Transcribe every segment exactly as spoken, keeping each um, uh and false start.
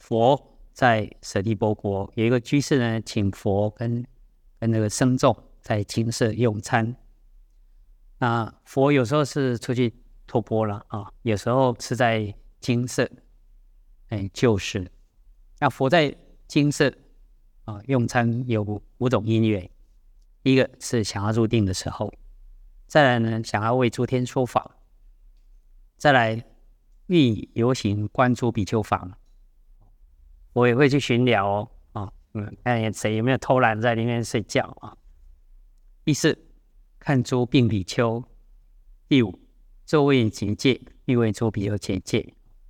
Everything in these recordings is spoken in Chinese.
佛在舍利弗国有一个居士呢，请佛跟跟那个僧众在精舍用餐。那佛有时候是出去托钵了啊，有时候是在精舍，哎，就是。那佛在精舍啊用餐有五种因缘，一个是想要入定的时候，再来呢想要为诸天说法，再来欲游行观诸比丘房，我也会去巡聊哦，啊，嗯，看谁有没有偷懒在里面睡觉啊。第四，看诸病比丘。第五，作为结戒，欲为诸比丘结戒。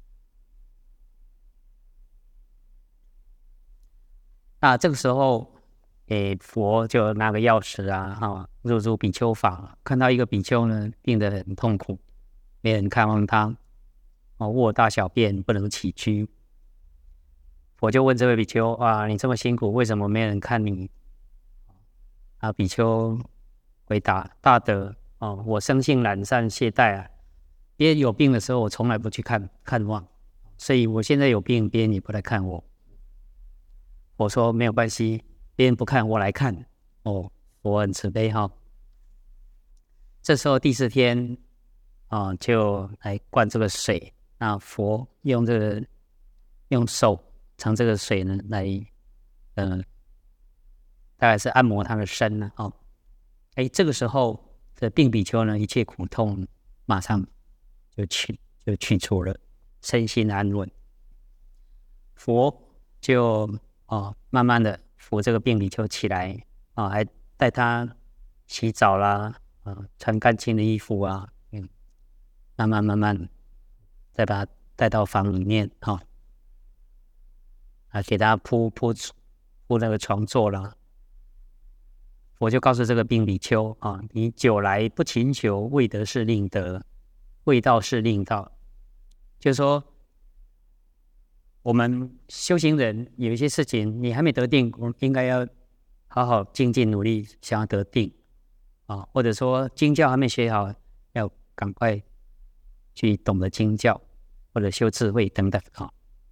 那这个时候，诶，佛就拿个钥匙啊，啊，入诸比丘房，看到一个比丘呢，病得很痛苦，没人看望他，哦，卧大小便不能起居。佛就问这位比丘啊，你这么辛苦，为什么没人看你？啊，比丘回答：大德。哦，我生性懒散懈怠啊，别人有病的时候，我从来不去看看望，所以我现在有病，别人也不来看我。我说没有关系，别人不看我来看。哦，我很慈悲哈、哦。这时候第四天啊、哦，就来灌这个水。那佛用这个用手盛这个水呢，来嗯、呃，大概是按摩他的身呢、啊。哦，哎，这个时候。这病比丘呢，一切苦痛马上就去就去除了，身心安稳。佛就哦，慢慢的扶这个病比丘起来啊，还带他洗澡啦，啊，穿干净的衣服啊，嗯，慢慢慢慢再把他带到房里面哈，啊，给他铺铺铺那个床座啦。我就告诉这个病比丘啊，你久来不勤求，未得是令得，未到是令到。就是说，我们修行人有一些事情，你还没得定，我们应该要好好精进努力，想要得定啊，或者说经教还没学好，要赶快去懂得经教，或者修智慧等等啊。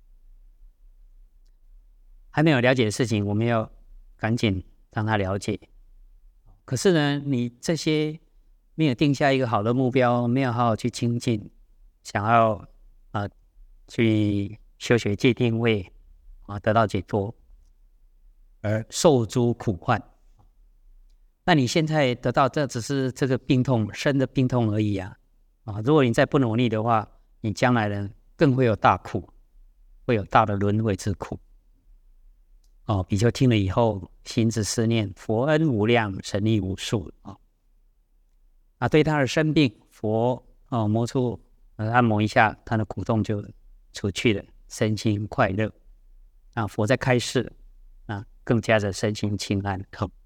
还没有了解的事情，我们要赶紧让他了解。可是呢，你这些没有定下一个好的目标，没有好好去精进，想要啊、呃、去修学戒定慧啊，得到解脱，而受诸苦患。那你现在得到这只是这个病痛生的病痛而已啊啊！如果你再不努力的话，你将来呢更会有大苦，会有大的轮回之苦。哦，比丘听了以后，心自思念：佛恩无量，神力无数啊！啊，对他的生病，佛哦摩出呃按摩一下，他的苦痛就除去了，身心快乐。啊，佛在开示啊，更加的身心清安。